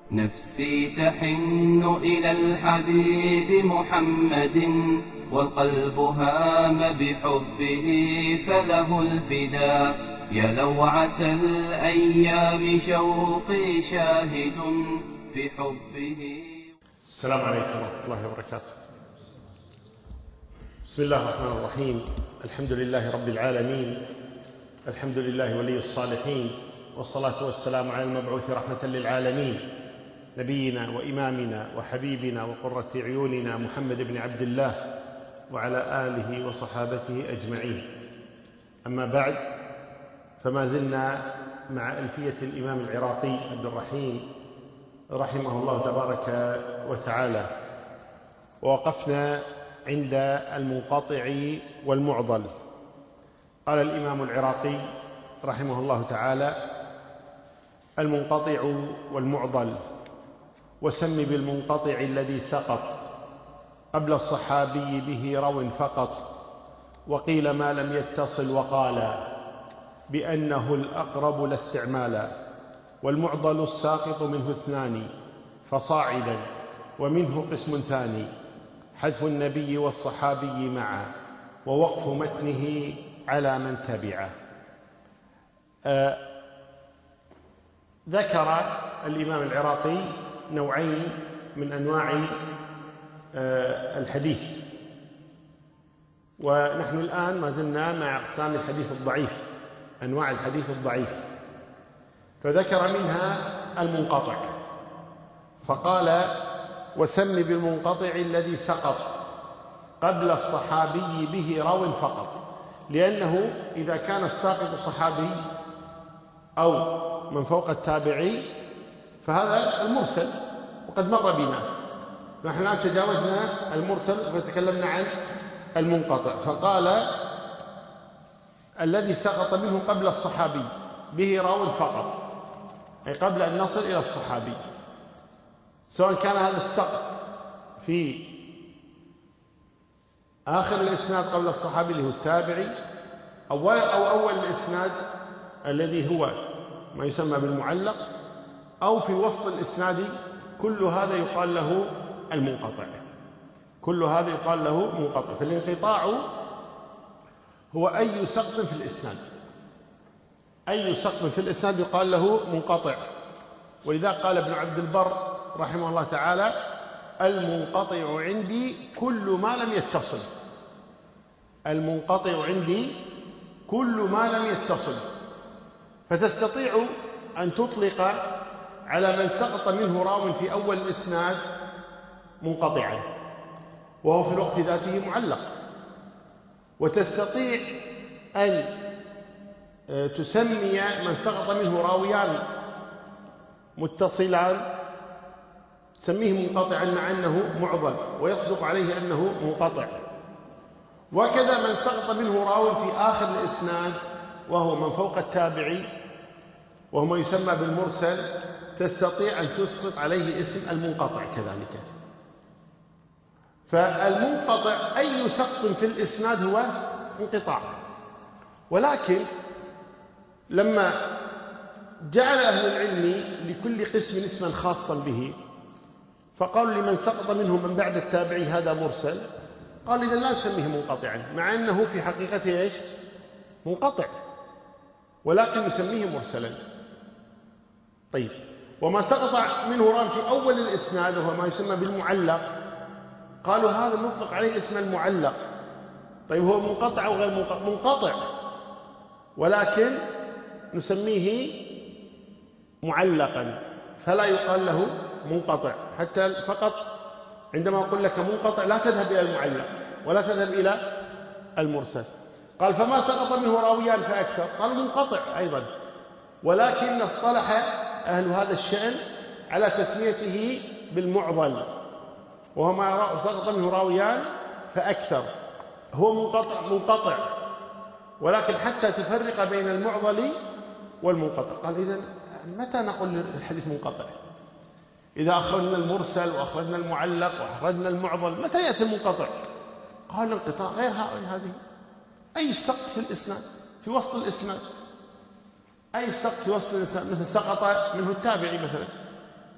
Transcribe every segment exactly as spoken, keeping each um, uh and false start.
نفسي تحن إلى الحبيب محمد والقلب هام بحبه فله الفداء. يا لوعة الأيام شوقي شاهد في حبه. السلام عليكم ورحمة الله وبركاته. بسم الله الرحمن الرحيم. الحمد لله رب العالمين، الحمد لله ولي الصالحين، والصلاة والسلام على المبعوث رحمة للعالمين، نبينا وإمامنا وحبيبنا وقرة عيوننا محمد بن عبد الله وعلى آله وصحابته أجمعين. أما بعد، فما زلنا مع ألفية الإمام العراقي عبد الرحيم رحمه الله تبارك وتعالى، ووقفنا عند المنقطع والمعضل. قال الإمام العراقي رحمه الله تعالى: المنقطع والمعضل، وسم بالمنقطع الذي سقط قبل الصحابي به رو فقط، وقيل ما لم يتصل وقال بأنه الأقرب لا استعمالا، والمعضل الساقط منه اثنان فصاعدا، ومنه قسم ثاني حذف النبي والصحابي معا، ووقف متنه على من تبعه. آه ذكر الإمام العراقي نوعين من أنواع آه الحديث، ونحن الآن ما زلنا مع أقسام الحديث الضعيف، أنواع الحديث الضعيف. فذكر منها المنقطع، فقال: وسم بالمنقطع الذي سقط قبل الصحابي به رو فقط، لأنه إذا كان الساقط صحابي أو من فوق التابعي فهذا المرسل، وقد مر بنا. نحن الآن تجاوزنا المرسل وتكلمنا عن المنقطع. فقال: الذي سقط منه قبل الصحابي به رو فقط، أي قبل أن نصل إلى الصحابي، سواء كان هذا السقط في آخر الإسناد قبل الصحابي اللي هو التابعي، أو أول الإسناد الذي هو ما يسمى بالمعلق، أو في وسط الإسناد. كل هذا يقال له المنقطع، كل هذا يقال له منقطع. فالانقطاع هو أي سقط في الإسناد، أي سقط في الإسناد يقال له منقطع. ولذا قال ابن عبد البر رحمه الله تعالى: المنقطع عندي كل ما لم يتصل. المنقطع عندي كل ما لم يتصل. فتستطيع أن تطلق على من سقط منه راو في أول الإسناد منقطعا وهو في الوقت ذاته معلق، وتستطيع أن تسمي من سقط منه راويان متصلان تسميه منقطعا مع أنه معضل، ويصدق عليه أنه منقطع. وكذا من سقط منه راو في آخر الإسناد وهو من فوق التابعي وهو ما يسمى بالمرسل، تستطيع أن تسقط عليه اسم المنقطع كذلك. فالمنقطع أي سقط في الإسناد هو انقطاع. ولكن لما جعل أهل العلم لكل قسم اسما خاصا به، فقالوا لمن سقط منه من بعد التابعي هذا مرسل، قال إذا لا نسميه منقطعا، مع أنه في حقيقته إيش؟ منقطع، ولكن نسميه مرسلا. طيب، وما سقط منه راو في أول الإسناد وهو ما يسمى بالمعلق، قالوا هذا نطلق عليه اسم المعلق. طيب، هو منقطع أو غير منقطع؟ منقطع، ولكن نسميه معلقا، فلا يقال له منقطع. حتى فقط عندما أقول لك منقطع لا تذهب إلى المعلق ولا تذهب إلى المرسل. قال: فما سقط منه راويان فأكثر، قالوا منقطع أيضا، ولكن اصطلح أهل هذا الشأن على تسميته بالمعضل، وهو ما سقط منه راويان فأكثر، هو منقطع منقطع، ولكن حتى تفرق بين المعضل والمنقطع. قال: إذن متى نقول الحديث منقطع؟ إذا أخرجنا المرسل وأخرجنا المعلق وأخرجنا المعضل، متى يأتي المنقطع؟ قال: الانقطاع غير هذه، أي سقط في الإسناد، في وسط الإسناد، أي سقط في وسط الإسناد، مثل سقط منه التابعي مثلا،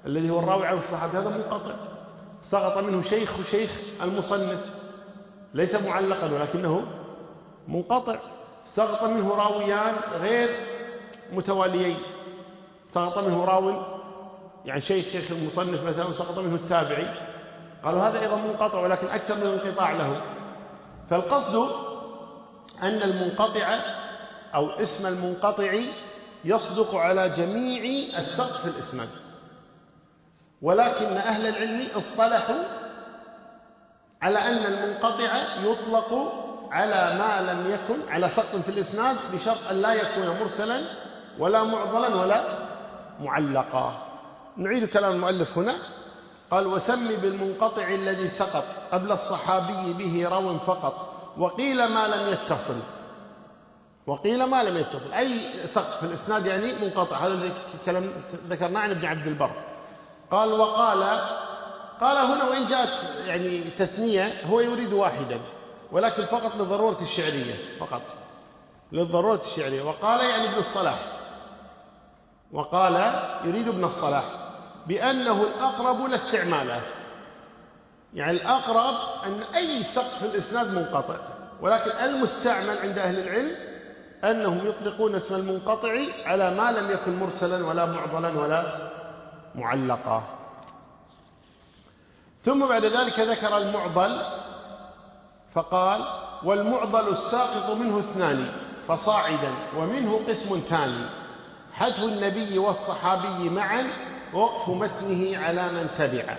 الذي هو الراوي عن الصحابي هذا منقطع، سقط منه شيخ شيخ المصنف، ليس معلقا ولكنه منقطع. سقط منه راويان غير متواليين، سقط منه راو يعني شيخ شيخ المصنف مثلا، سقط منه التابعي، قالوا هذا أيضا منقطع ولكن أكثر من انقطاع له. فالقصد أن المنقطع أو اسم المنقطع يصدق على جميع السقط في الإسناد، ولكن أهل العلم اصطلحوا على أن المنقطع يطلق على ما لم يكن على سقط في الإسناد بشرط أن لا يكون مرسلا ولا معضلا ولا معلقا. نعيد كلام المؤلف هنا، قال: وسمي بالمنقطع الذي سقط قبل الصحابي به راو فقط، وقيل ما لم يتصل. وقيل ما لم يتصل أي سقط في الإسناد يعني منقطع. هذا الكلام ذكرناه عن ابن عبد البر. قال: وقال قال هنا وإن جاءت يعني تثنية هو يريد واحدا، ولكن فقط للضرورة الشعرية، فقط للضرورة الشعرية. وقال يعني ابن الصلاح، وقال يريد ابن الصلاح بأنه الأقرب لا استعماله، يعني الأقرب أن أي سقط في الإسناد منقطع، ولكن المستعمل عند أهل العلم أنهم يطلقون اسم المنقطع على ما لم يكن مرسلا ولا معضلا ولا معلقا. ثم بعد ذلك ذكر المعضل فقال: والمعضل الساقط منه اثنان فصاعدا، ومنه قسم ثاني حذف النبي والصحابي معا ووقف متنه على من تبع.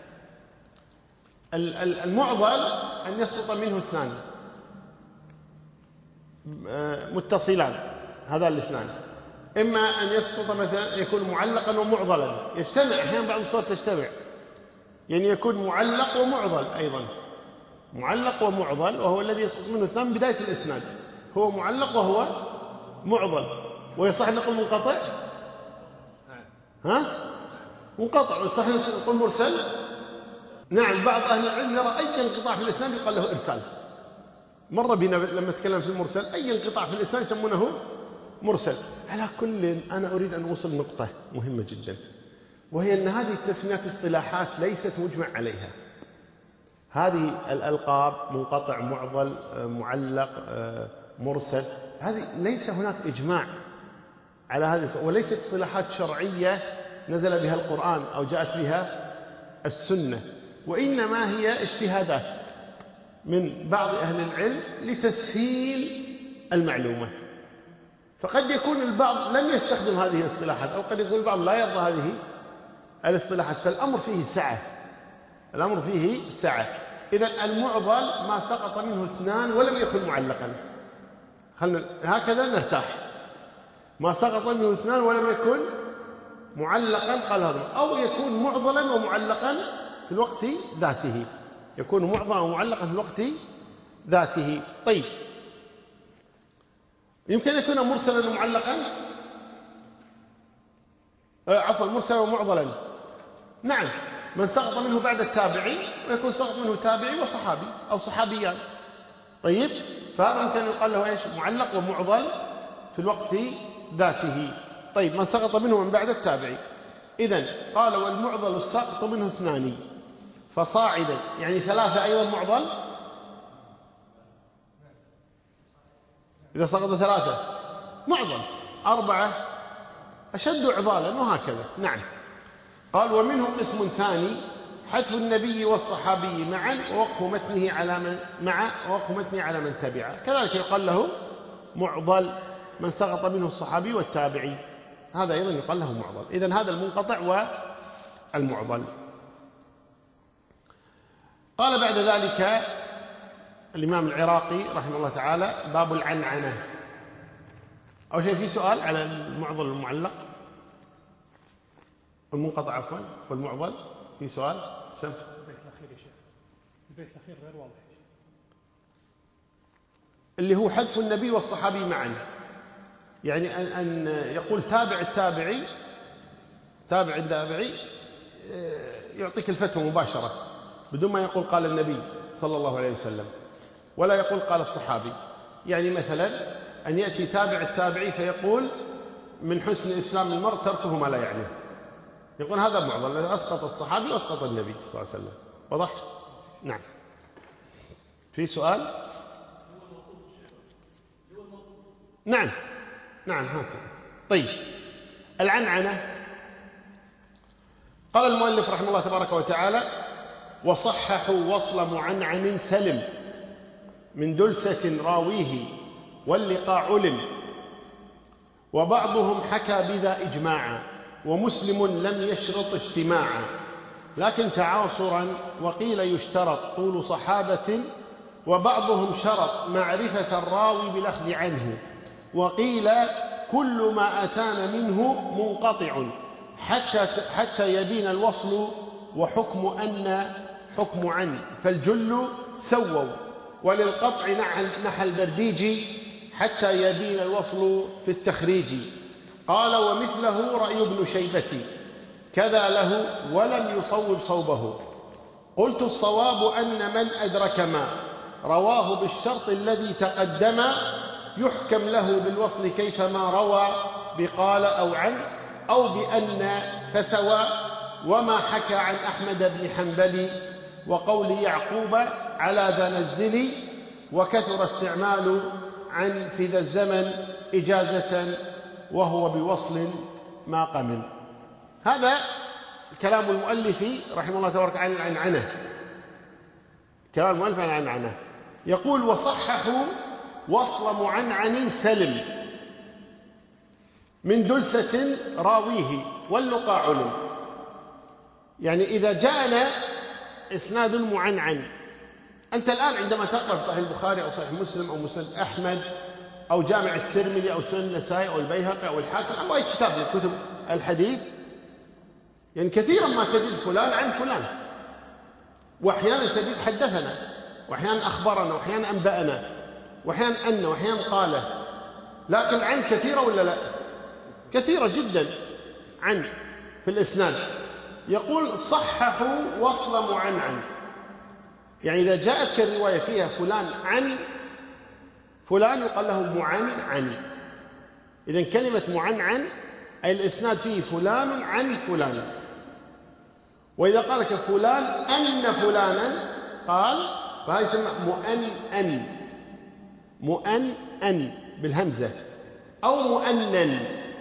المعضل أن يسقط منه اثنان متصلان، هذا الاثنان، إما أن يسقط مثلا يكون معلقا ومعضلا، يجتمع أحيانا بعض الصور تجتمع، يعني يكون معلق ومعضل أيضا، معلق ومعضل، وهو الذي يسقط منه اثنان من بداية الإسناد، هو معلق وهو معضل. ويصح أن نقول منقطع؟ ها؟ منقطع. ويصح أن نقول مرسل؟ نعم. بعض أهل العلم يرى أي انقطاع في الإسناد يقال له إرسال. مر بنا لما نتكلم في المرسل أي انقطاع في الإسناد يسمونه مرسل. على كل أنا أريد أن أوصل نقطة مهمة جدا، وهي أن هذه التسميات اصطلاحات ليست مجمع عليها. هذه الألقاب منقطع، معضل، معلق، مرسل، هذه ليس هناك إجماع على هذه، وليست اصطلاحات شرعية نزل بها القرآن أو جاءت بها السنة، وإنما هي اجتهادات من بعض أهل العلم لتسهيل المعلومة. فقد يكون البعض لم يستخدم هذه الاصطلاحات، أو قد يكون البعض لا يرضى هذه الاصطلاحات، فالأمر فيه سعة، الأمر فيه سعة. إذن المعضل ما سقط منه اثنان ولم يكن معلقا، خلنا هكذا نرتاح. ما سقط منه اثنان ولم يكن معلقا قال هذا، أو يكون معضلا ومعلقا في الوقت ذاته، يكون معضلا ومعلقا في الوقت ذاته. طيب، يمكن يكون مرسلا ومعلقا، آه عفوا مرسلا ومعضلا. نعم، من سقط منه بعد التابعي، ويكون سقط منه تابعي وصحابي أو صحابيان. طيب، فهذا يمكن يقال له إيش؟ معلق ومعضل في الوقت ذاته. طيب، من سقط منه من بعد التابعي. إذن قال: والمعضل الساقط منه اثنان فصاعدا، يعني ثلاثة أيضا معضل، إذا سقط ثلاثة معضل، أربعة أشد عضالا، وهكذا. نعم. قال: ومنه قسم ثاني حذف النبي والصحابي معا ووقف متنه على من مع ووقف متنه على من تبعه، كذلك يقال له معضل، من سقط منه الصحابي والتابعي، هذا أيضا يقال له معضل. إذن هذا المنقطع والمعضل. قال بعد ذلك الإمام العراقي رحمه الله تعالى: باب العنعنة. أول شيء في سؤال على المعضل والمعلق والمنقطع عفوا والمعضل، في سؤال؟ سم البيت الأخير يا شيخ، البيت الأخير غير واضح، اللي هو حذف النبي والصحابي معا، يعني أن, أن يقول تابع التابعي، تابع التابعي يعطيك الفتوى مباشرة بدون ما يقول قال النبي صلى الله عليه وسلم، ولا يقول قال الصحابي. يعني مثلا أن يأتي تابع التابعي فيقول: من حسن إسلام المرء تركه ما لا يعنيه، يقول هذا معضل، أسقط الصحابي وأسقط النبي صلى الله عليه وسلم. وضح؟ نعم. في سؤال؟ نعم نعم هكذا. طيب، العنعنة قال المؤلف رحمه الله تبارك وتعالى: وصححوا وصل معنعن سلم من دلسة راويه واللقاء علم، وبعضهم حكى بذا إجماعا، ومسلم لم يشرط اجتماعا، لكن تعاصرا وقيل يشترط طول صحابة، وبعضهم شرط معرفة الراوي بالأخذ عنه، وقيل كل ما أتانا منه منقطع حتى حتى يبين الوصل، وحكم أن حكم عن، فالجل سووا، وللقطع نحى البرديجي حتى يبين الوصل في التخريج. قال: ومثله رأي ابن شيبة كذا له ولم يصوب صوبه. قلت: الصواب أن من أدرك ما رواه بالشرط الذي تقدم يحكم له بالوصل كيفما روى بقال أو عن أو بأن فسوى، وما حكى عن أحمد بن حنبل وقول يعقوب على ذا نزل، وكثر استعمال عن في ذا الزمن إجازة وهو بوصل ما قمن. هذا كلام المؤلف رحمه الله تبارك عن العنعنة. كلام المؤلف عن العنعنة يقول: وصححوا وصل معنعن سلم من دلسة راويه واللقاء علم. يعني إذا جاءنا إسناد معنعن، أنت الآن عندما تقرأ في صحيح البخاري أو صحيح مسلم أو مسند أحمد أو جامع الترمذي أو سنن النسائي أو البيهقي أو الحاكم أو أي كتاب من كتب الحديث، يعني كثيرا ما تجد فلان عن فلان، وأحيانا تجد حدثنا، وأحيانا أخبرنا، وأحيانا أنبأنا، وأحيانا أن، وأحيانا قال، لكن عن كثيرة ولا لا؟ كثيرة جدا عن في الإسناد. يقول: صححوا وصل معنعن، يعني إذا جاءت الرواية فيها فلان عن فلان يقال له معن عن. إذن كلمة معنعن أي الإسناد فيه فلان عن فلان. وإذا قال لك فلان أن فلانا قال فهذا يسمى مؤنن، مؤنن بالهمزة، أو مؤنن،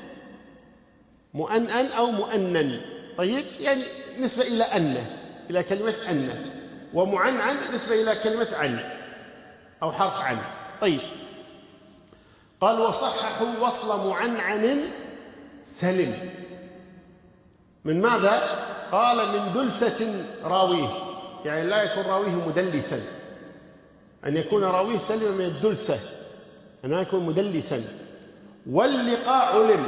مؤنن أو مؤنن. طيب، يعني نسبة إلى أن، إلى كلمة أن، ومعنعن نسبة إلى كلمة عن أو حرف عن. طيب، قال: وصححوا وصل معنعن سلم من ماذا؟ قال: من دلسة راويه، يعني لا يكون راويه مدلسا، أن يكون راويه سلم من الدلسة، أن لا يكون مدلسا. واللقاء علم،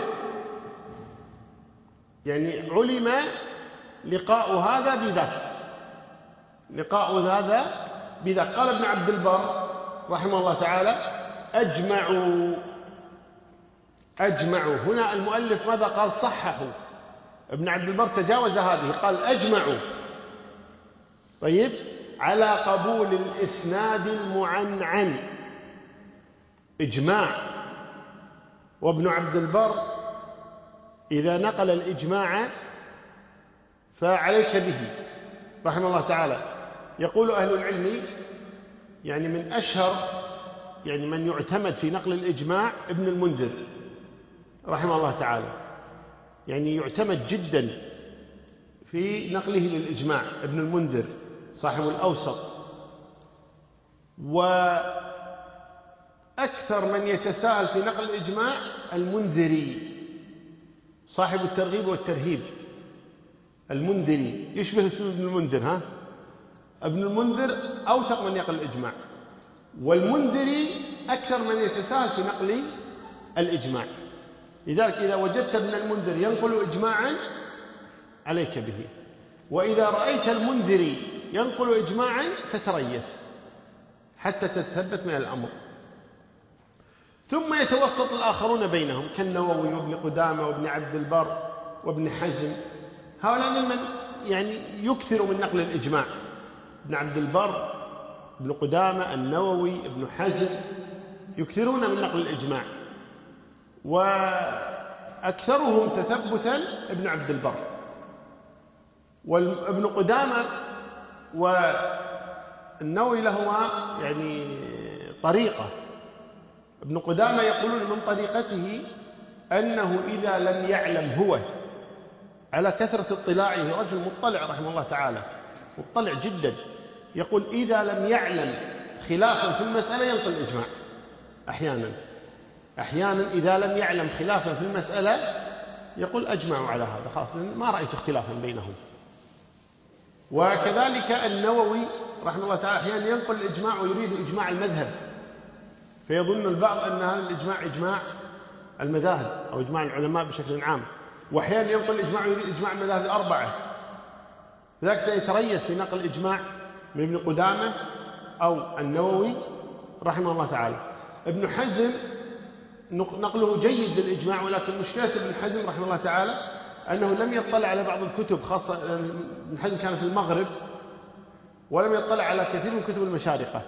يعني علم لقاء هذا بذاك، لقاء هذا بذاك. قال ابن عبد البر رحمه الله تعالى: أجمعوا. أجمعوا هنا المؤلف ماذا قال؟ صححوا. ابن عبد البر تجاوز هذه، قال أجمعوا. طيب، على قبول الإسناد المعنعن، إجماع. وابن عبد البر إذا نقل الإجماع فعليك به رحمه الله تعالى. يقول أهل العلم، يعني من أشهر يعني من يعتمد في نقل الإجماع ابن المنذر رحمه الله تعالى، يعني يعتمد جدا في نقله للإجماع ابن المنذر صاحب الأوسط. وأكثر من يتساهل في نقل الإجماع المنذري صاحب الترغيب والترهيب، المنذري يشبه اسم ابن المنذر. ها، ابن المنذر أوثق من يقل الإجماع، والمنذري أكثر من يتساهل في نقل الإجماع. لذلك إذا وجدت ابن المنذر ينقل إجماعا عليك به، وإذا رأيت المنذري ينقل إجماعا فتريث حتى تتثبت من الأمر. ثم يتوسط الآخرون بينهم كالنووي وابن قدامة وابن عبد البر وابن حزم. هؤلاء ممن يعني يكثر من نقل الإجماع: ابن عبد البر، ابن قدامة، النووي، ابن حزم، يكثرون من نقل الإجماع. وأكثرهم تثبتا ابن عبد البر وابن قدامة والنووي لهما يعني طريقة. ابن قدامة يقولون من طريقته أنه إذا لم يعلم هو على كثرة اطلاعه، رجل مطلع رحمه الله تعالى، مطلع جدا، يقول إذا لم يعلم خلافا في المسألة ينقل الإجماع. أحيانا أحيانا إذا لم يعلم خلافا في المسألة يقول أجمعوا على هذا، خلاص ما رأيت اختلافا بينهم. وكذلك النووي رحمه الله تعالى أحيانا ينقل الإجماع ويريد إجماع المذهب، فيظن البعض أن هذا الإجماع إجماع المذاهب أو إجماع العلماء بشكل عام، وأحيانا ينقل الإجماع ويريد إجماع المذاهب الأربعة، لذلك سيتريث في نقل الإجماع من ابن قدامة أو النووي رحمه الله تعالى. ابن حزم نقله جيد للإجماع، ولكن مشكلة ابن حزم رحمه الله تعالى أنه لم يطلع على بعض الكتب، خاصة ابن حزم كان في المغرب ولم يطلع على كثير من كتب المشارقة،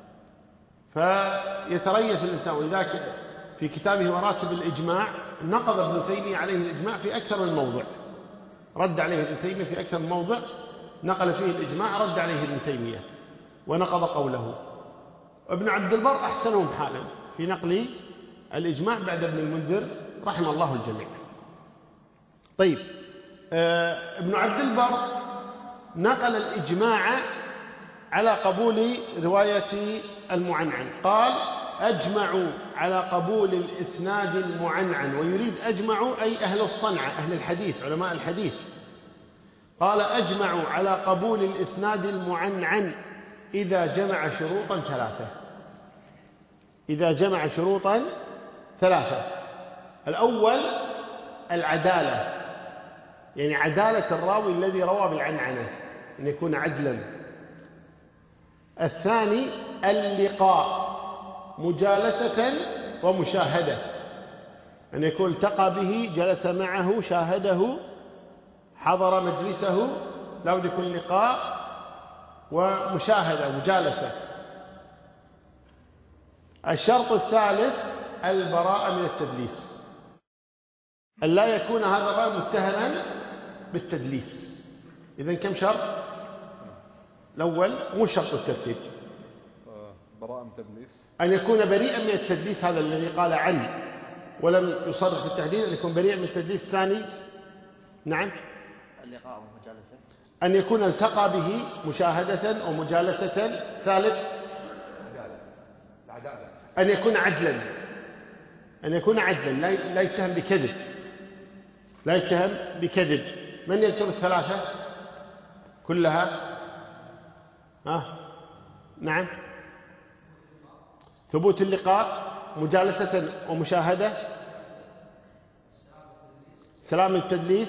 فيتريث الإنسان. ولذلك في كتابه مراتب الإجماع نقض ابن تيمية عليه الإجماع في أكثر من موضع، رد عليه ابن تيمية في أكثر من موضع نقل فيه الإجماع، رد عليه ابن تيمية ونقض قوله. ابن عبد البر أحسنهم حالا في نقل الإجماع بعد ابن المنذر رحمه الله الجميع. طيب، آه ابن عبد البر نقل الإجماع على قبول رواية المعنعن، قال أجمعوا على قبول الإسناد المعنعن، ويريد أجمعوا أي أهل الصنعة أهل الحديث علماء الحديث. قال أجمعوا على قبول الإسناد المعنعن إذا جمع شروطا ثلاثة. إذا جمع شروطا ثلاثة: الأول العدالة، يعني عدالة الراوي الذي روى بالعنعنة أن يكون عدلا. الثاني اللقاء، مجالسة ومشاهدة، أن يكون التقى به، جلس معه، شاهده، حضر مجلسه، لا بد يكون لقاء ومشاهدة ومجالسة. الشرط الثالث البراءة من التدليس، أن لا يكون هذا الراوي متهما بالتدليس. إذن كم شرط؟ الأول مو شرط الترتيب، براءة من التدليس، أن يكون بريئا من التدليس، هذا الذي قال عنه ولم يصرح بالتحديد، أن يكون بريئا من التدليس. الثاني نعم اللقاء والمجالسة، أن يكون التقى به مشاهدة ومجالسة. ثالث أن يكون عدلا، أن يكون عدلا لا يتهم بكذب، لا يتهم بكذب. من يذكر الثلاثة كلها؟ آه. نعم، ثبوت اللقاء، مجالسة ومشاهدة، سلام التدليس،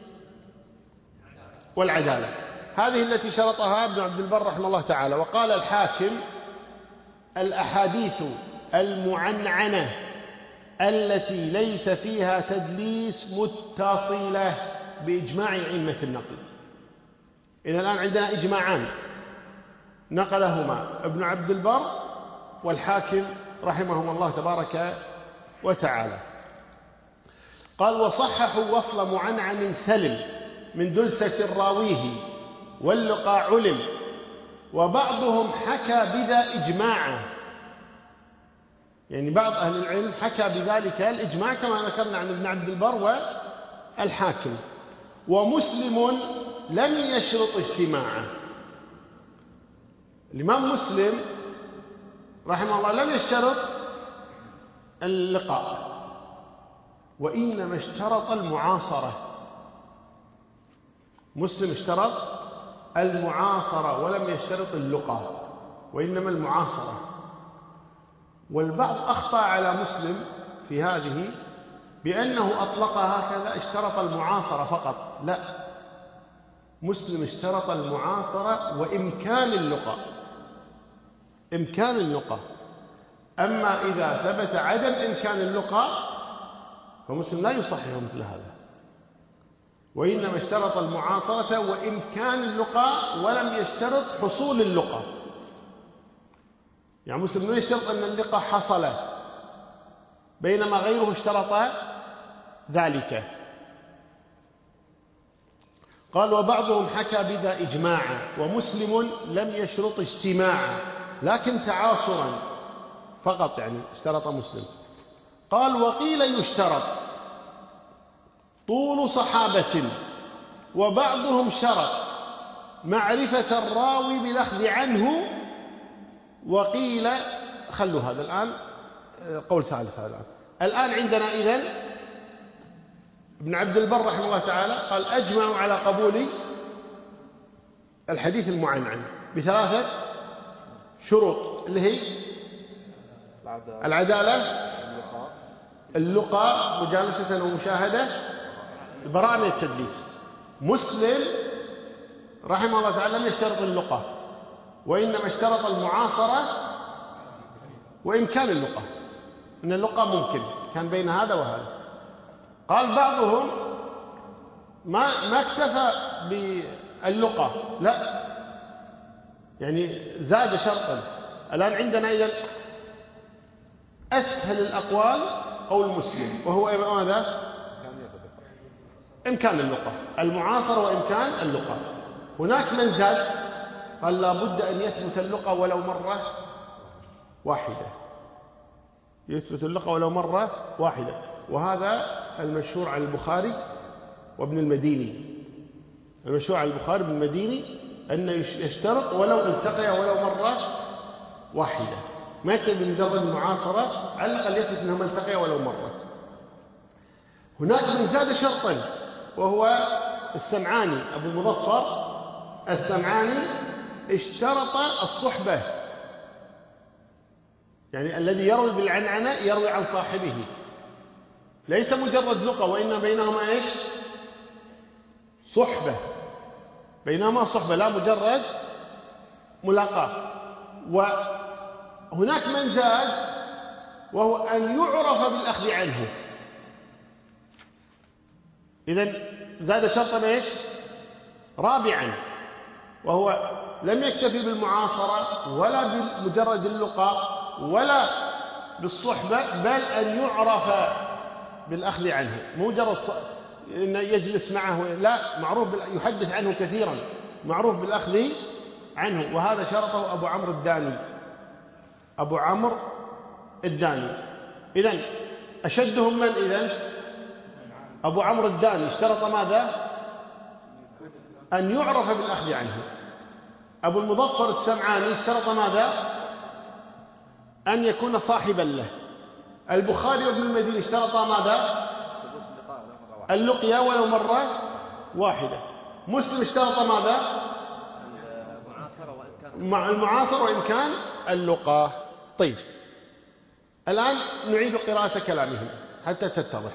والعدالة. هذه التي شرطها ابن عبد البر رحمه الله تعالى. وقال الحاكم: الأحاديث المعنعنة التي ليس فيها تدليس متصلة بإجماع أئمة النقل. إذا الآن عندنا إجماعان نقلهما ابن عبد البر والحاكم رحمهم الله تبارك وتعالى. قال: وصححوا وصل معنعن سلم من دلسة راويه واللقاء علم، وبعضهم حكى بذا إجماعا، يعني بعض أهل العلم حكى بذلك الإجماع كما ذكرنا عن ابن عبد البر والحاكم. ومسلم لم يشرط اجتماعه، الإمام مسلم رحمه الله لم يشترط اللقاء، وإنما اشترط المعاصرة. مسلم اشترط المعاصرة ولم يشترط اللقاء، وإنما المعاصرة. والبعض أخطأ على مسلم في هذه بأنه أطلقها هكذا، اشترط المعاصرة فقط. لا، مسلم اشترط المعاصرة وإمكان اللقاء، إمكان اللقاء. أما إذا ثبت عدم إمكان اللقاء فمسلم لا يصحح مثل هذا، وإنما اشترط المعاصرة وإمكان اللقاء ولم يشترط حصول اللقاء. يعني مسلم لا يشترط أن اللقاء حصل، بينما غيره اشترط ذلك. قال وبعضهم حكى بذا إجماعا ومسلم لم يشرط اجتماعا لكن تعاصرا فقط، يعني اشترط مسلم. قال وقيل يشترط طول صحابة وبعضهم شرط معرفة الراوي بالأخذ عنه، وقيل خلوا هذا الآن قول ثالث. هذا الآن الآن عندنا إذن ابن عبد البر رحمه الله تعالى قال أجمعوا على قبول الحديث المعنعن بثلاثة شروط اللي هي العدالة، اللقاء مجالسة ومشاهدة، البراءة من التدليس. مسلم رحمه الله تعالى لم يشترط اللقاء، وإنما اشترط المعاصرة وإمكان اللقاء، إن اللقاء ممكن كان بين هذا وهذا. قال بعضهم ما ما اكتفى باللقاء، لا يعني زاد شرطا. الآن عندنا إذن أسهل الأقوال قول مسلم، وهو ماذا؟ إمكان اللقاء، المعاصرة وإمكان اللقاء. هناك من زاد قال لا بد أن يثبت اللقاء ولو مرة واحدة، يثبت اللقاء ولو مرة واحدة، وهذا المشهور عن البخاري وابن المديني. المشهور عن البخاري وابن المديني أن يشترط ولو التقي ولو مرة واحدة، ما يكتب بمجرد المعاصرة، على الأقل يثبت أنهما التقيا ولو مرة. هناك من زاد شرطا وهو السمعاني أبو المظفر السمعاني، اشترط الصحبة، يعني الذي يروي بالعنعنة يروي عن صاحبه، ليس مجرد لقاء، وإنما بينهما إيش؟ صحبة، بينهما صحبة لا مجرد ملاقاة. وهناك من زاد وهو أن يعرف بالأخذ عنه. إذن زاد شرطا إيش؟ رابعا، وهو لم يكتفي بالمعاصرة ولا بمجرد اللقاء ولا بالصحبة، بل أن يعرف بالأخذ عنه، مو مجرد أن يجلس معه، لا، معروف يحدث عنه كثيرا، معروف بالأخذ عنه. وهذا شرطه أبو عمرو الداني، أبو عمرو الداني. إذن أشدهم من إذن؟ أبو عمرو الداني اشترط ماذا؟ أن يعرف بالأخذ عنه. أبو المظفر السمعاني اشترط ماذا؟ أن يكون صاحبا له. البخاري وابن المديني اشترط ماذا؟ اللقيا ولو مرة واحدة. مسلم اشترط ماذا؟ المعاصرة وإمكان اللقاء. طيب الآن نعيد قراءة كلامهم حتى تتضح.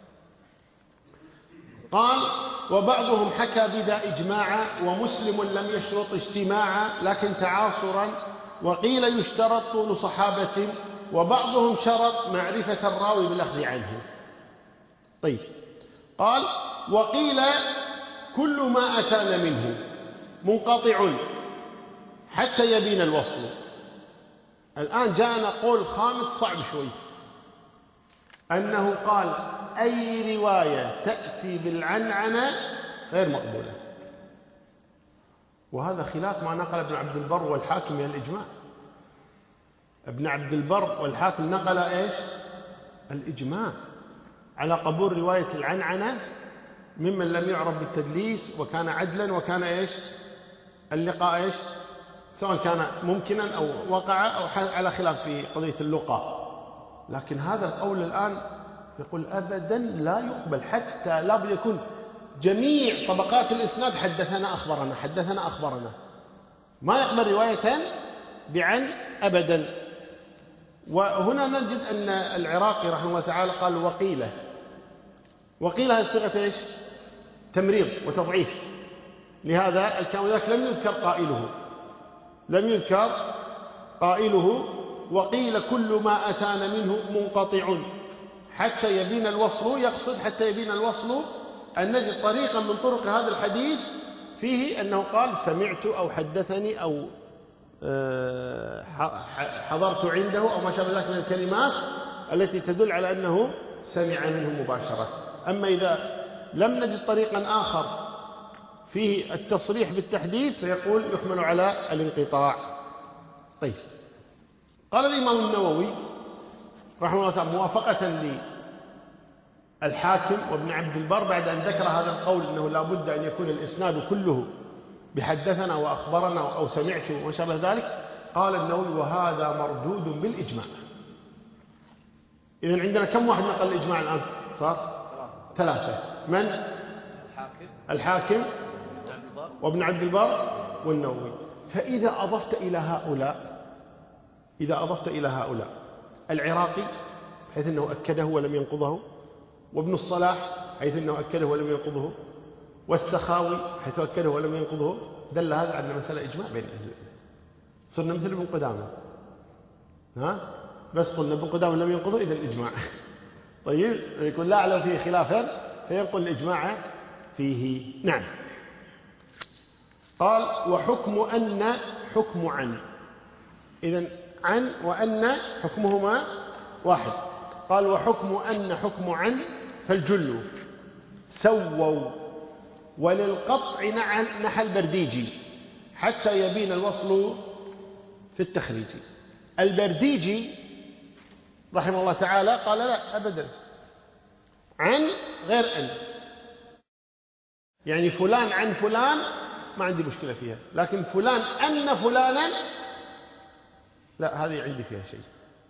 قال وبعضهم حكى بذا إجماعا ومسلم لم يشرط اجتماعا لكن تعاصرا، وقيل يشترط طول صحابة وبعضهم شرط معرفة الراوي بالأخذ عنه. طيب قال وقيل كل ما أتانا منه منقطع حتى يبين الوصل. الآن جاءنا قول خامس صعب شوي، أنه قال أي رواية تأتي بالعنعنة غير مقبولة، وهذا خلاف ما نقل ابن عبد البر والحاكم من الإجماع. ابن عبد البر والحاكم نقل إيش؟ الإجماع على قبول رواية العنعنة ممن لم يعرف بالتدليس وكان عدلا، وكان إيش؟ اللقاء إيش؟ سواء كان ممكنا أو وقع أو على خلاف في قضية اللقاء. لكن هذا القول الآن يقول أبدا لا يقبل، حتى لا بد يكون جميع طبقات الإسناد حدثنا أخبرنا حدثنا أخبرنا، ما يقبل رواية بعن أبدا. وهنا نجد أن العراقي رحمه الله تعالى قال وقيله، وقيله صيغة إيش؟ تمريض وتضعيف، لهذا الكلام ذاك لم يذكر قائله لم يذكر قائله. وقيل كل ما أتانا منه منقطع حتى يبين الوصل، يقصد حتى يبين الوصل أن نجد طريقا من طرق هذا الحديث فيه أنه قال سمعت أو حدثني أو حضرت عنده أو ما شابه ذلك من الكلمات التي تدل على أنه سمع منه مباشرة. أما إذا لم نجد طريقا آخر فيه التصريح بالتحديث فيقول يحمل على الانقطاع. طيب، قال الإمام النووي رحمه الله تعالى موافقة للحاكم وابن عبد البر بعد أن ذكر هذا القول أنه لا بد أن يكون الإسناد كله بحدثنا وأخبرنا أو سمعت وما شابه ذلك، قال النووي وهذا مردود بالإجماع. إذن عندنا كم واحد نقل الإجماع الآن؟ صار ثلاثة. من؟ الحاكم الحاكم ابن عبد البر وابن عبد البر والنووي. فإذا أضفت إلى هؤلاء إذا أضفت إلى هؤلاء العراقي حيث أنه أكده ولم ينقضه، وابن الصلاح حيث أنه أكده ولم ينقضه، والسخاوي حيث أكده ولم ينقضه، دل هذا على مسألة إجماع بين أهل العلم. صرنا مثل ابن قدامة، ها بس قلنا ابن قدامة لم ينقضه إذا الإجماع. طيب، يقول لا أعلم فيه خلافا فينقل الإجماع فيه. نعم. قال وحكم أن حكم عن. إذن عن وأن حكمهما واحد. قال وحكم أن حكم عن فالجل سووا وللقطع نحى البرديجي حتى يبين الوصل في التخريج. البرديجي رحمه الله تعالى قال لا أبدا، عن غير أن، يعني فلان عن فلان ما عندي مشكلة فيها، لكن فلان أن فلانا لا، هذه عندي فيها شيء.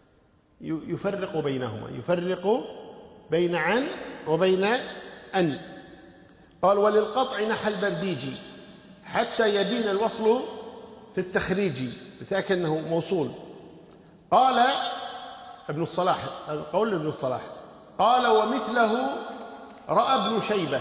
يفرق بينهما، يفرق بين عن وبين أن. قال وللقطع نحى البرديجي حتى يبين الوصل في التخريج، بتأكد أنه موصول. قال ابن الصلاح، هذا قول ابن الصلاح، قال ومثله رأى ابن شيبة،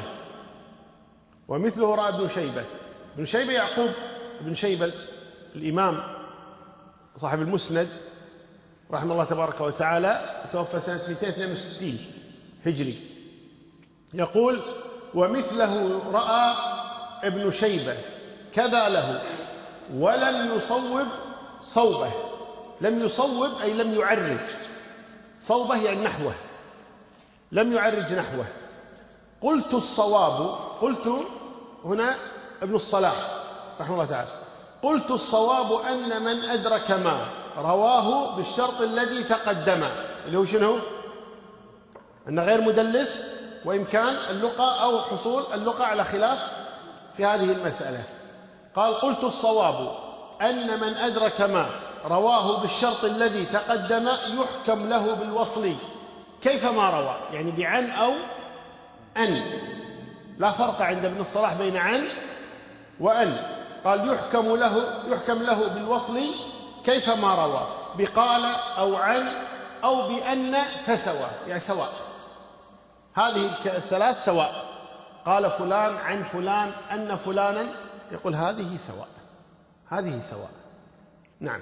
ومثله رأى ابن شيبة. ابن شيبة يعقوب ابن شيبة الإمام صاحب المسند رحمه الله تبارك وتعالى، توفى سنة مئتين واثنين وستين هجري. يقول ومثله رأى ابن شيبة كذا له ولم يصوب صوبه. لم يصوب أي لم يعرج، صوبه يعني نحوه، لم يعرج نحوه. قلت الصواب، قلت هنا ابن الصلاح رحمه الله تعالى، قلت الصواب أن من أدرك ما رواه بالشرط الذي تقدم، اللي هو شنو؟ أن غير مدلس وإمكان اللقاء أو حصول اللقاء على خلاف في هذه المسألة. قال قلت الصواب أن من أدرك ما رواه بالشرط الذي تقدم يحكم له بالوصل كيفما روى، يعني بعن أو أن، لا فرق عند ابن الصلاح بين عن وأن. قال يحكم له يحكم له بالوصل كيفما روى، بقال أو عن أو بأن فسوى، يعني سواء. هذه الثلاث سواء. قال فلان عن فلان أن فلانا، يقول هذه سواء، هذه سواء. نعم.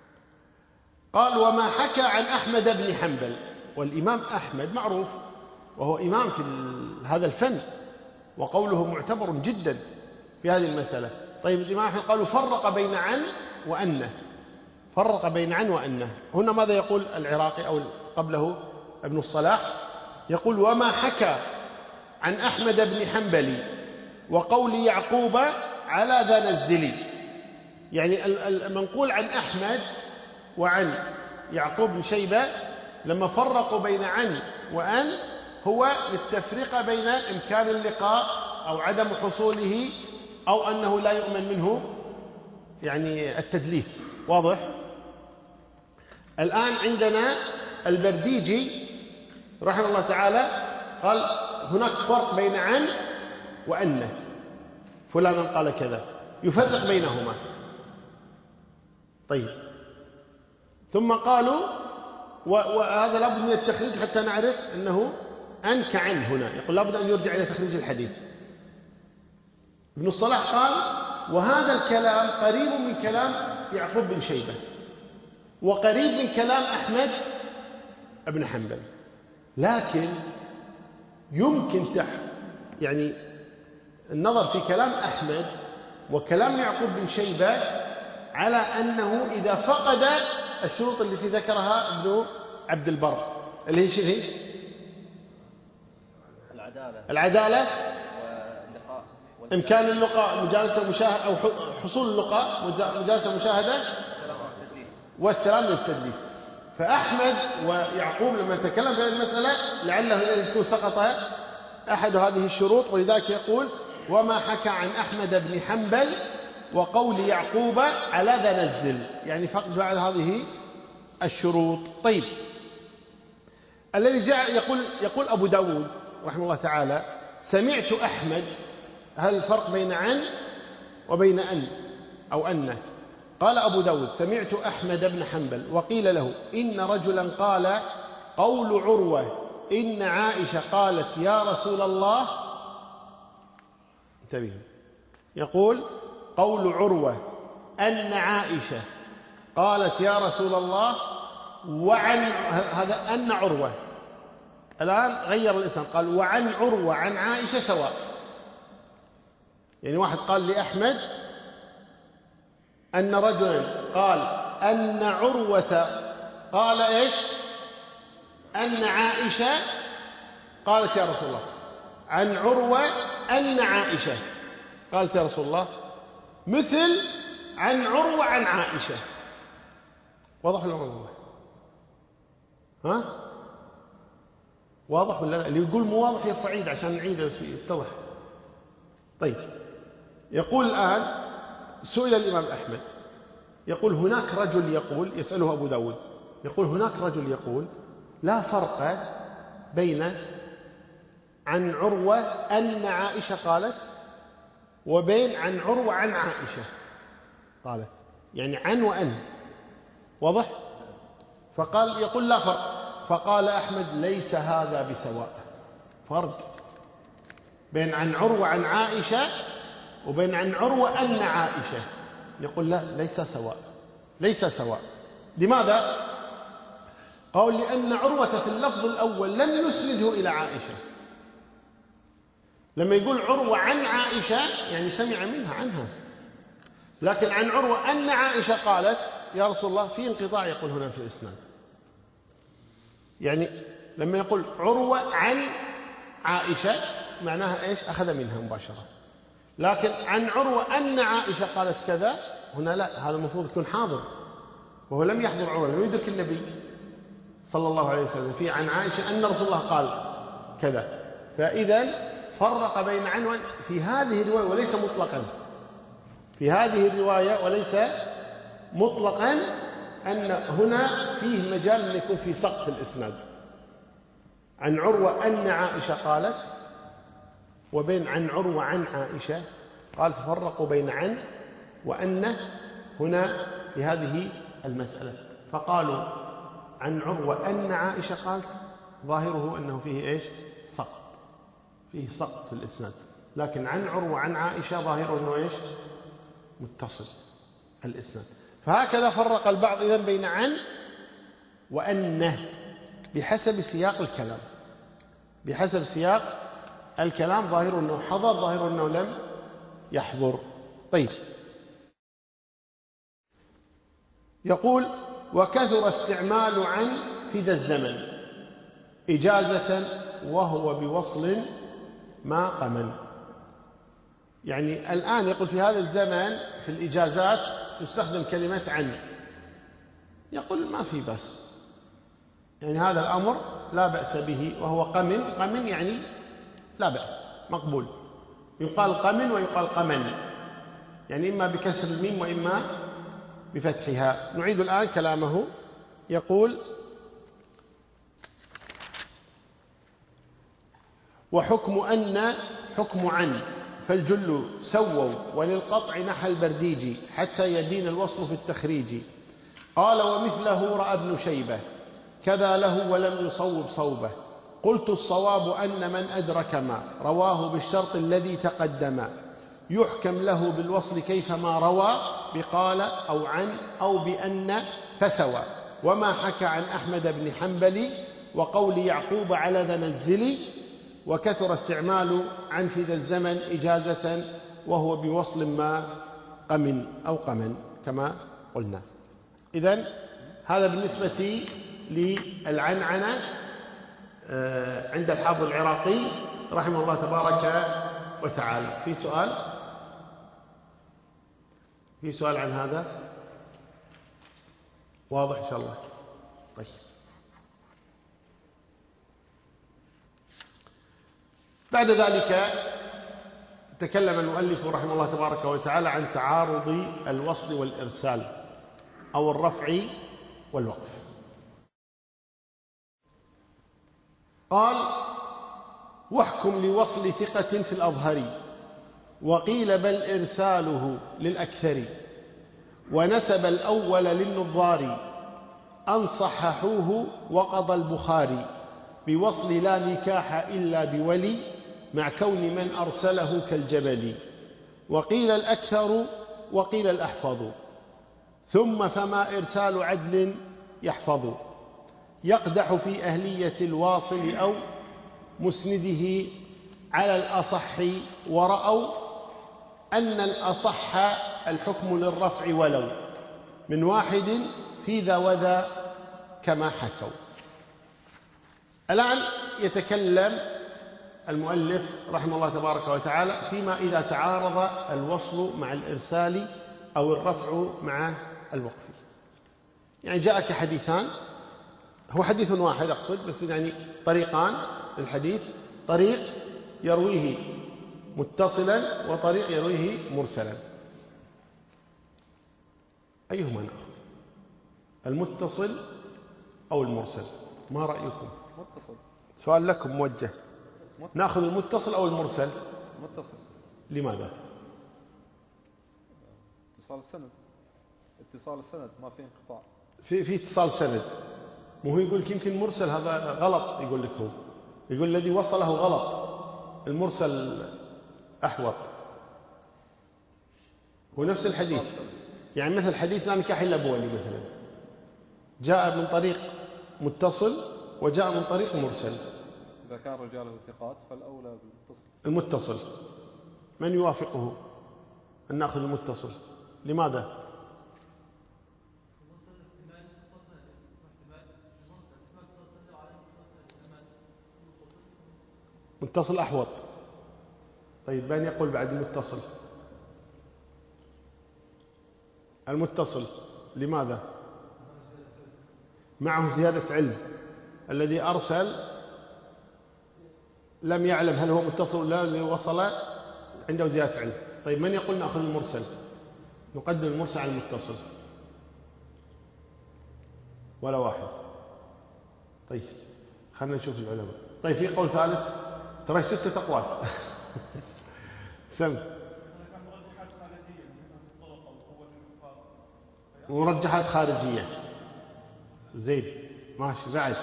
قال وما حكى عن أحمد بن حنبل، والإمام أحمد معروف وهو إمام في هذا الفن وقوله معتبر جدا في هذه المسألة. طيب الإمام أحمد قالوا فرق بين عن وأنه، فرق بين عن وأنه. هنا ماذا يقول العراقي أو قبله ابن الصلاح؟ يقول وما حكى عن أحمد بن حنبل وقول يعقوب على ذا نزلي، يعني المنقول عن أحمد وعن يعقوب بن شيبة لما فرقوا بين عن وأن هو للتفرقة بين إمكان اللقاء أو عدم حصوله أو أنه لا يؤمن منه يعني التدليس. واضح؟ الآن عندنا البرديجي رحمه الله تعالى قال هناك فرق بين عن وأن، فلان قال كذا، يفرق بينهما. طيب ثم قالوا وهذا لابد من التخريج حتى نعرف أنه أن كعن هنا، يقول لابد أن يرجع إلى تخريج الحديث. ابن الصلاح قال وهذا الكلام قريب من كلام يعقوب بن شيبة وقريب من كلام أحمد بن حنبل، لكن يمكن تح يعني النظر في كلام أحمد وكلام يعقوب بن شيبة على أنه إذا فقد الشروط التي ذكرها ابن عبد البر اللي هي شنو هي؟ العدالة العدالة واللقاء إمكان اللقاء مجالسة مشاهدة أو حصول اللقاء مجالسة مشاهدة والسلام للتدليس. فأحمد ويعقوب لما تكلم في هذه المسألة لعله يكون سقط أحد هذه الشروط، ولذلك يقول وما حكى عن أحمد بن حنبل وقول يعقوب على ذا نزل، يعني فقد بعد هذه الشروط. طيب، الذي جاء يقول يقول أبو داود رحمه الله تعالى سمعت أحمد، هل الفرق بين عن وبين أن أو أنه؟ قال أبو داود سمعت أحمد بن حنبل وقيل له إن رجلا قال قول عروة إن عائشة قالت يا رسول الله، انتبهوا، يقول قول عروة أن عائشة قالت يا رسول الله، وعن هذا أن عروة، الآن غير الاسم قال وعن عروة عن عائشة سواء. يعني واحد قال لأحمد أن رجلا قال أن عروة قال إيش أن عائشة قالت يا رسول الله، عن عروة أن عائشة قالت يا رسول الله، مثل عن عروة عن عائشة. واضح ولا واضح؟ ها؟ واضح ولا لا؟ اللي يقول مو واضح يرفع ايده عشان نعيده يتضح. طيب، يقول الآن سئل الإمام أحمد يقول هناك رجل يقول، يسأله أبو داود يقول هناك رجل يقول لا فرق بين عن عروة أن عائشة قالت وبين عن عروة عن عائشة قالت، يعني عن وأن. واضح؟ فقال يقول لا فرق. فقال أحمد ليس هذا بسواء، فرق بين عن عروة عن عائشة وبين عن عروة أن عائشة. يقول لا، ليس سواء، ليس سواء. لماذا؟ قال لأن عروة في اللفظ الأول لم يسنده إلى عائشة. لما يقول عروة عن عائشة يعني سمع منها عنها، لكن عن عروة أن عائشة قالت يا رسول الله في انقطاع يقول هنا في الإسناد. يعني لما يقول عروة عن عائشة معناها إيش؟ أخذ منها مباشرة. لكن عن عروة أن عائشة قالت كذا هنا لا، هذا المفروض يكون حاضر، وهو لم يحضر عروة، لم يدرك النبي صلى الله عليه وسلم في عن عائشة أن رسول الله قال كذا. فإذا فرق بين عن في هذه الرواية وليس مطلقا، في هذه الرواية وليس مطلقا، أن هنا فيه مجال أن يكون في سقط الإسناد. عن عروة أن عائشة قالت وبين عن عروة عن عائشة قال تفرقوا بين عن وأن هنا في هذه المسألة. فقالوا عن عروة أن عائشة قالت ظاهره أنه فيه إيش؟ سقط، فيه سقط في الإسناد. لكن عن عروة عن عائشة ظاهره أنه إيش؟ متصل الإسناد. فهكذا فرق البعض إذن بين عن وأن بحسب سياق الكلام، بحسب سياق الكلام، ظاهر أنه حضر، ظاهر أنه لم يحضر. طيب، يقول وكثر استعمال عن في ذا الزمن إجازة وهو بوصل ما قمن. يعني الآن يقول في هذا الزمن في الإجازات تستخدم كلمة عن، يقول ما في بس، يعني هذا الأمر لا بأس به، وهو قمن. قمن يعني لا بأس، مقبول. يقال قمن ويقال قمن، يعني إما بكسر الميم وإما بفتحها. نعيد الآن كلامه. يقول وحكم أن حكم عن فالجل سووا وللقطع نحى البرديجي حتى يدين الوصل في التخريج. قال ومثله رأى ابن شيبة كذا له ولم يصوب صوبه. قلت الصواب أن من أدرك ما رواه بالشرط الذي تقدم يحكم له بالوصل كيفما روى بقال أو عن أو بأن فسوى. وما حكى عن أحمد بن حنبل وقول يعقوب على ذا نزل وكثر استعمال عن في ذا الزمن إجازة وهو بوصل ما قمن أو قمن كما قلنا. إذن هذا بالنسبة للعنعنة عند الحافظ العراقي رحمه الله تبارك وتعالى. في سؤال؟ في سؤال عن هذا؟ واضح إن شاء الله. طيب، بعد ذلك تكلم المؤلف رحمه الله تبارك وتعالى عن تعارض الوصل والإرسال أو الرفع والوقف. قال: واحكم لوصل ثقة في الأظهر، وقيل بل إرساله للأكثر، ونسب الأول للنظار، أن صححوه وقضى البخاري، بوصل لا نكاح إلا بولي، مع كون من أرسله كالجبل. وقيل الأكثر وقيل الأحفظ، ثم فما إرسال عدل يحفظ، يقدح في أهلية الواصل أو مسنده على الأصح، ورأوا أن الأصح الحكم للرفع ولو من واحد في ذا وذا كما حكوا. الآن يتكلم المؤلف رحمه الله تبارك وتعالى فيما إذا تعارض الوصل مع الإرسال أو الرفع مع الوقف. يعني جاءك حديثان، هو حديث واحد أقصد، بس يعني طريقان للحديث، طريق يرويه متصلا وطريق يرويه مرسلا، أيهما نأخذ؟ المتصل أو المرسل؟ ما رأيكم؟ متصل. سؤال لكم موجه. متصل. نأخذ المتصل أو المرسل؟ متصل. لماذا؟ اتصال السند. اتصال السند ما في انقطاع. في في اتصال سند. مو هو يقول لك يمكن مرسل هذا غلط، يقول لك هو يقول الذي وصله غلط، المرسل أحوط. هو نفس الحديث، يعني مثل حديث لا نكاح إلا بولي مثلا، جاء من طريق متصل وجاء من طريق مرسل. إذا كان رجاله ثقات فالأولى بالمتصل. المتصل من يوافقه أن نأخذ المتصل؟ لماذا؟ متصل أحوط. طيب من يقول بعد المتصل؟ المتصل لماذا؟ معه زيادة علم. الذي أرسل لم يعلم هل هو متصل ولا لا، الذي وصل عنده زيادة علم. طيب من يقول نأخذ المرسل؟ نقدم المرسل على المتصل؟ ولا واحد. طيب خلنا نشوف العلماء. طيب في قول ثالث، ترى ستة أقوال. سم مرجحات خارجية. زين ماشي. بعد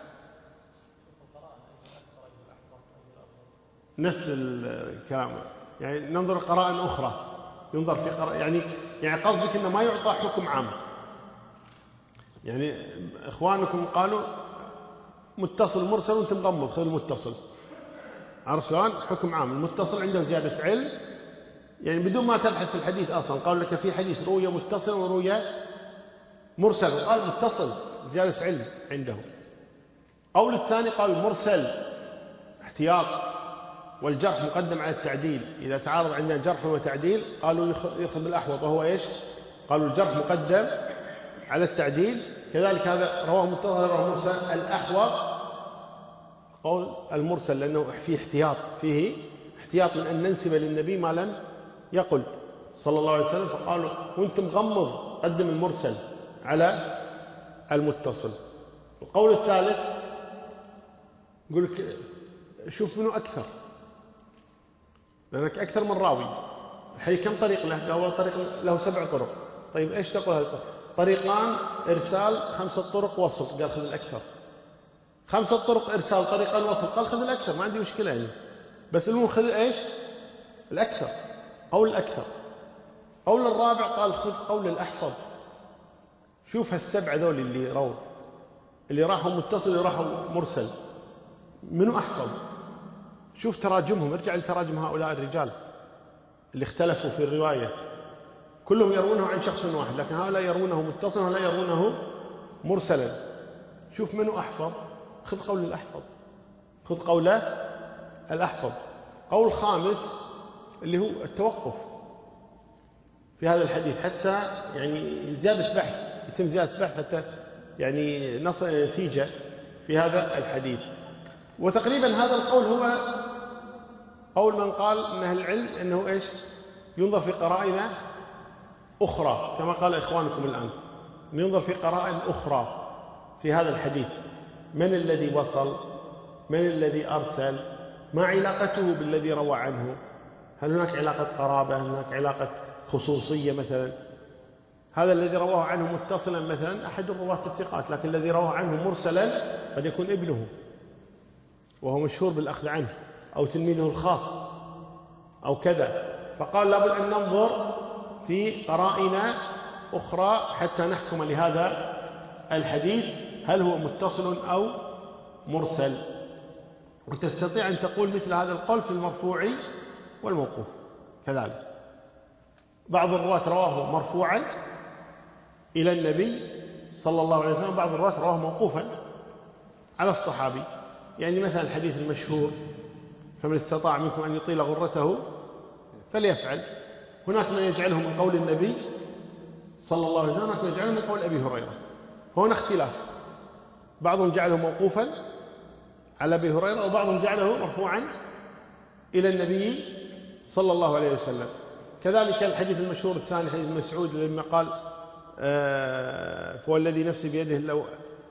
نفس الكلام، يعني ننظر قرائن أخرى، ينظر في قرائن، يعني يعني قصدك إنه ما يعطى حكم عام. يعني إخوانكم قالوا متصل مرسل وأنت مغمض، خذ المتصل. عرفت شلون؟ حكم عام، المتصل عنده زيادة علم، يعني بدون ما تبحث في الحديث أصلا. قالوا لك في حديث روية متصل وروية مرسل، وقال متصل زيادة علم عنده. قول الثاني قال مرسل احتياط، والجرح مقدم على التعديل. إذا تعارض عندنا جرح وتعديل قالوا يأخذ بالأحوط، وهو إيش؟ قالوا الجرح مقدم على التعديل. كذلك هذا رواه متصل رواه مرسل. الأحوط قول المرسل، لأنه فيه احتياط، فيه احتياط من أن ننسب للنبي ما لم يقل صلى الله عليه وسلم. فقالوا وانت مغمض قدم المرسل على المتصل. القول الثالث يقول لك شوف منه أكثر، لأنك أكثر من راوي. الحي كم طريق له؟ أول طريق له سبع طرق. طيب إيش تقول هذا؟ طريقان إرسال، خمسة طرق وصل، قال خذ الأكثر. خمسة طرق إرسال، طريقان وصل، قال خذ الأكثر، ما عندي مشكلة يعني، بس المهم خذ إيش؟ الأكثر. قول الأكثر. قول الرابع قال خذ قول الأحفظ. شوف هالسبعة ذول اللي رووا، اللي راحوا متصل اللي راحوا مرسل، منو أحفظ؟ شوف تراجمهم، ارجع لتراجم هؤلاء الرجال اللي اختلفوا في الرواية، كلهم يروونه عن شخص واحد، لكن هؤلاء يروونه متصلا وهؤلاء يروونه مرسلا. شوف منو أحفظ، خذ قول الأحفظ، خذ قوله الأحفظ. قول خامس اللي هو التوقف في هذا الحديث حتى يعني زيادة بحث، يتم زيادة بحث حتى يعني نصل إلى نتيجة في هذا الحديث. وتقريبا هذا القول هو قول من قال من أهل العلم أنه إيش ينظر في قرائن أخرى كما قال إخوانكم الآن، ينظر في قرائن أخرى في هذا الحديث. من الذي وصل؟ من الذي أرسل؟ ما علاقته بالذي روى عنه؟ هل هناك علاقة قرابة؟ هل هناك علاقة خصوصية مثلا؟ هذا الذي رواه عنه متصلا مثلا أحد الرواة الثقات، لكن الذي رواه عنه مرسلا قد يكون ابنه وهو مشهور بالأخذ عنه، أو تلميذه الخاص أو كذا. فقال لابد أن ننظر في قرائن أخرى حتى نحكم لهذا الحديث هل هو متصل أو مرسل. وتستطيع أن تقول مثل هذا القول في المرفوع والموقوف كذلك. بعض الرواة رواه مرفوعا إلى النبي صلى الله عليه وسلم، بعض الرواة رواه موقوفا على الصحابي. يعني مثلا الحديث المشهور فمن استطاع منكم أن يطيل غرته فليفعل، هناك من يجعله من قول النبي صلى الله عليه وسلم، هناك من يجعله من قول أبي هريرة، فهنا اختلاف. بعضهم جعله موقوفا على أبي هريرة وبعضهم جعله مرفوعا إلى النبي صلى الله عليه وسلم. كذلك الحديث المشهور الثاني حديث مسعود لما قال آه فهو الذي نفسي بيده لو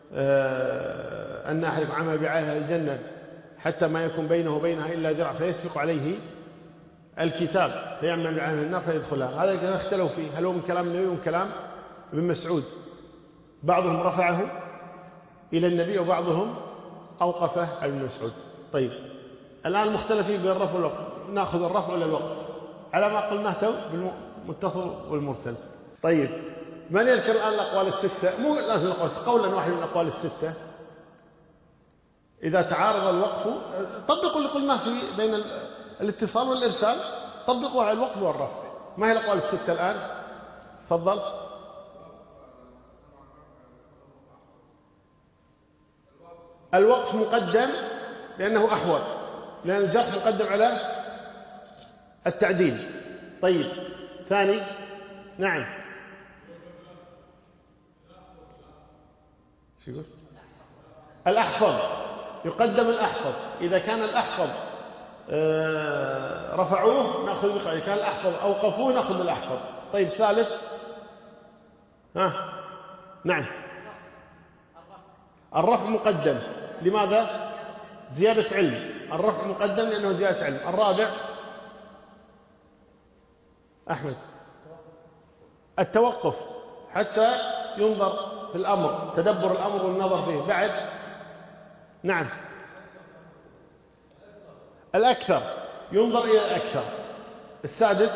آه أن أحدكم عمل بعاهة الجنة حتى ما يكون بينه وبينها إلا ذراع فيسبق عليه الكتاب فيعمل بعاهة النار فيدخلها. هذا كذا اختلوا فيه، هل هو من كلام النبي ومن كلام ابن مسعود؟ بعضهم رفعه إلى النبي وبعضهم أوقفه على ابن مسعود. طيب الآن المختلفين بين الرفع والوقف، نأخذ الرفع ولا الوقف على ما قلناه تو بالمتصل والمرسل. طيب من يذكر الآن الأقوال الستة؟ مو لازم الأقوال، قولا واحد من الأقوال الستة إذا تعارض الوقف طبقوا اللي قلناه في بين الاتصال والإرسال، طبقوا على الوقف والرفع. ما هي الأقوال الستة الآن؟ تفضل. الوقف مقدم لأنه أحوط، لأن الجرح مقدم على التعديل. طيب ثاني نعم شو يقول؟ الأحفظ يقدم الأحفظ، إذا كان الأحفظ آه رفعوه نأخذ بقى، إذا كان الأحفظ أوقفوه نأخذ الأحفظ. طيب ثالث ها نعم الرفع مقدم، لماذا؟ زيادة علم، الرفع مقدم لأنه زيادة علم. الرابع أحمد التوقف حتى ينظر في الأمر، تدبر الأمر والنظر فيه. بعد نعم الأكثر ينظر إلى الأكثر. السادس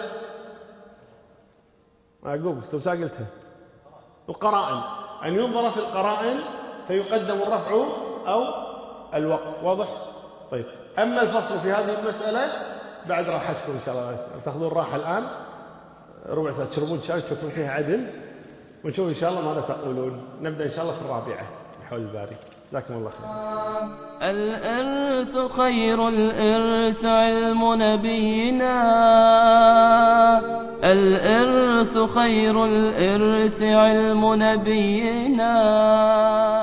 ما أقول توسع قلتها القرائن، أن ينظر في القرائن فيقدم الرفع أو الوقف. واضح؟ طيب أما الفصل في هذه المسألة بعد راحتكم إن شاء الله، تأخذون الراحة الآن ربع ساعة تشربون شاي تكون فيها عدل، ونشوف إن شاء الله ماذا تقولون. نبدأ إن شاء الله في الرابعة بحول الباري. جزاكم الله خير. الإرث خير الإرث علم نبينا، الإرث خير الإرث علم نبينا.